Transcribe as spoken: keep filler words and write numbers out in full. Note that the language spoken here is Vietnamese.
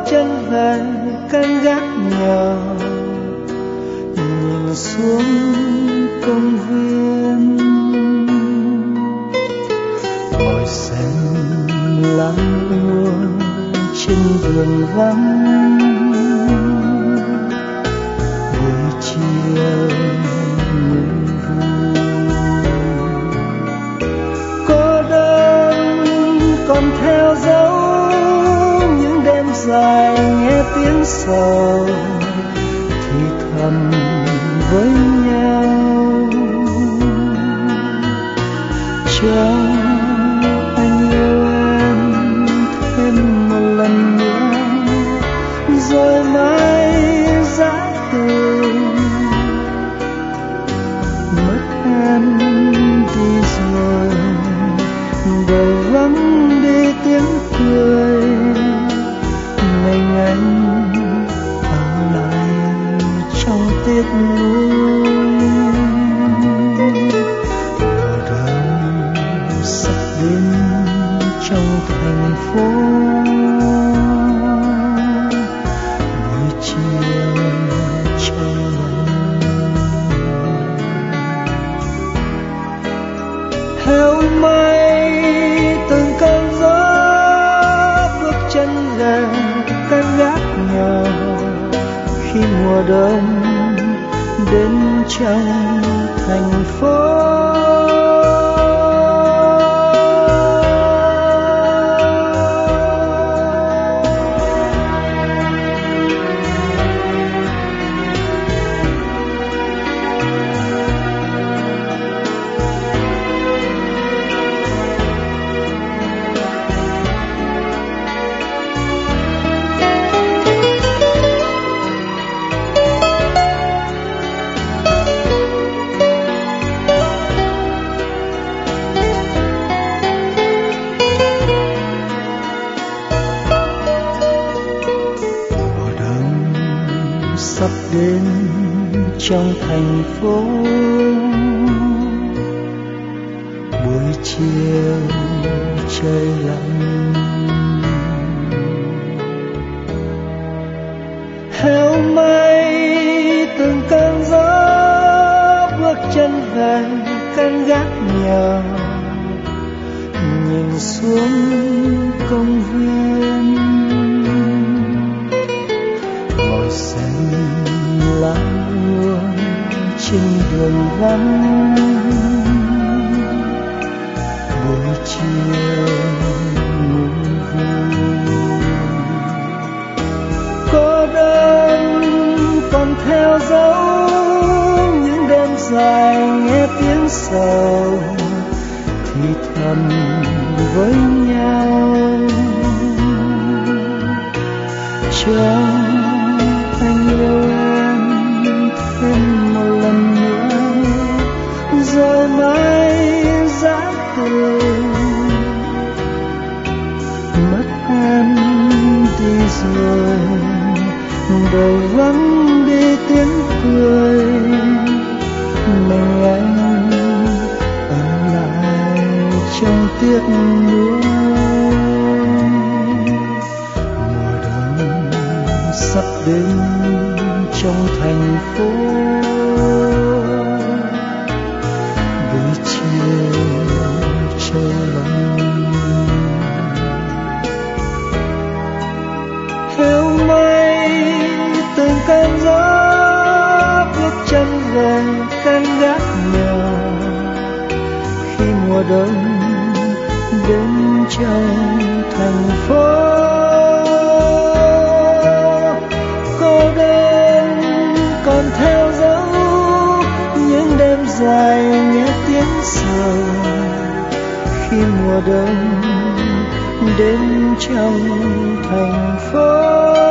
chân về căn gác nhỏ, nhìn xuống công viên ngồi xem lá úa trên đường vắng. Buổi chiều mưa cô đơn còn theo dấu những đêm dài nghe tiếng sầu thì thầm với nhau. Cho anh yêu em thêm một lần nữa rồi mãi giã từ. Mất em đi rồi đời vắng đi tiếng cười. Mình anh ở lại trong tiếc nuối. Mùa đông sắp đến trong thành phố. Buổi chiều trong theo mây từng cơn gió bước chân về căn gác nhỏ. Khi mùa đông đến trong thành phố. Sắp đến trong thành phố. Buổi chiều trời lạnh theo mây từng cơn gió bước chân về căn gác nhỏ. Nhìn xuống công viên ngồi xem lá úa trên đường vắng. Buổi chiều mưa cô đơn còn theo dấu những đêm dài nghe tiếng sầu thì thầm với nhau. Cho anh yêu em thêm một lần nữa rồi mãi giã từ. Mất em đi rồi đời vắng đi tiếng cười. Mình anh ở lại trong tiếc nuối. Mùa đông sắp đến trong thành phố. Buổi chiều trời lạnh theo mây từng cơn gió bước chân về căn gác nhỏ. Khi mùa đông đến trong thành phố. Cô đơn còn theo dấu những đêm dài nghe tiếng sầu. Khi mùa đông đến trong thành phố.